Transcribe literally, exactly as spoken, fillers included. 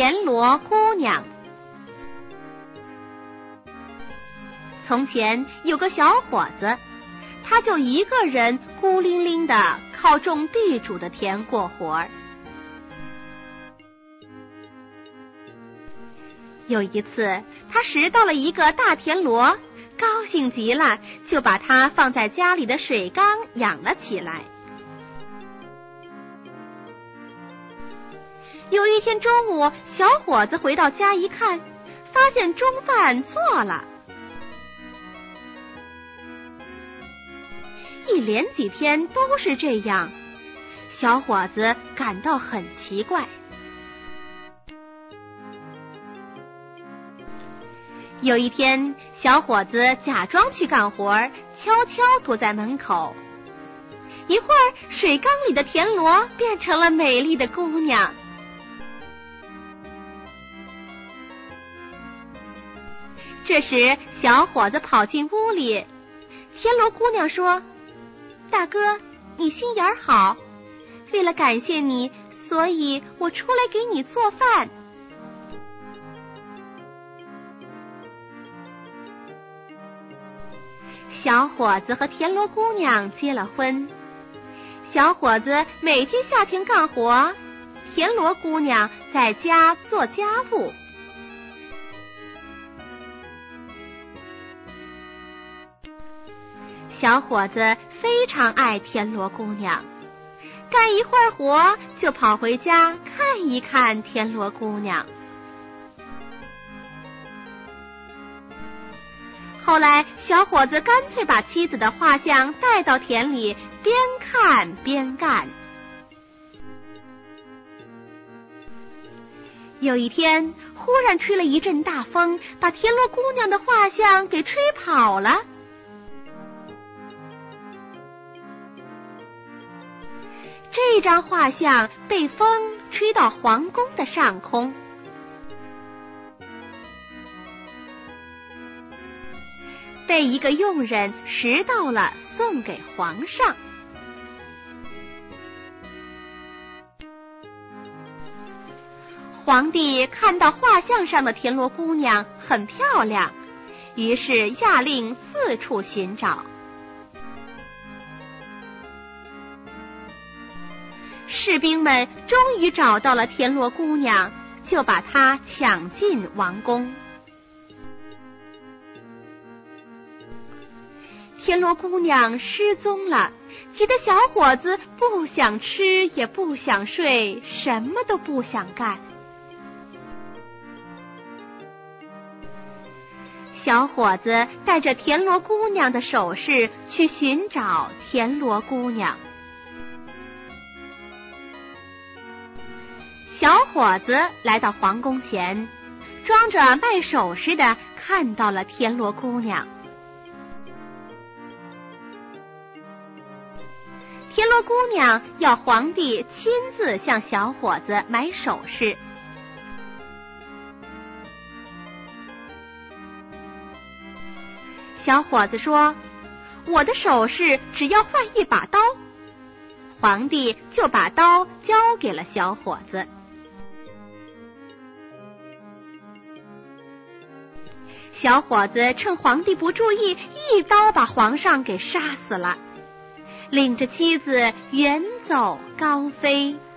田螺姑娘。从前有个小伙子，他就一个人孤零零地靠种地主的田过活儿。有一次，他拾到了一个大田螺，高兴极了，就把它放在家里的水缸养了起来。有一天中午，小伙子回到家一看，发现中饭做了。一连几天都是这样，小伙子感到很奇怪。有一天，小伙子假装去干活，悄悄躲在门口。一会儿，水缸里的田螺变成了美丽的姑娘。这时，小伙子跑进屋里，田螺姑娘说：“大哥，你心眼好，为了感谢你，所以我出来给你做饭。”小伙子和田螺姑娘结了婚，小伙子每天下田干活，田螺姑娘在家做家务。小伙子非常爱田螺姑娘，干一会儿活就跑回家看一看田螺姑娘。后来，小伙子干脆把妻子的画像带到田里，边看边干。有一天，忽然吹了一阵大风，把田螺姑娘的画像给吹跑了。这张画像被风吹到皇宫的上空。被一个佣人拾到了，送给皇上。皇帝看到画像上的田螺姑娘很漂亮，于是下令四处寻找。士兵们终于找到了田螺姑娘，就把她抢进王宫。田螺姑娘失踪了，急得小伙子不想吃也不想睡，什么都不想干。小伙子带着田螺姑娘的首饰去寻找田螺姑娘。小伙子来到皇宫前，装着卖首饰的看到了田螺姑娘。田螺姑娘要皇帝亲自向小伙子买首饰。小伙子说：“我的首饰只要换一把刀。”皇帝就把刀交给了小伙子。小伙子趁皇帝不注意，一刀把皇上给杀死了，领着妻子远走高飞。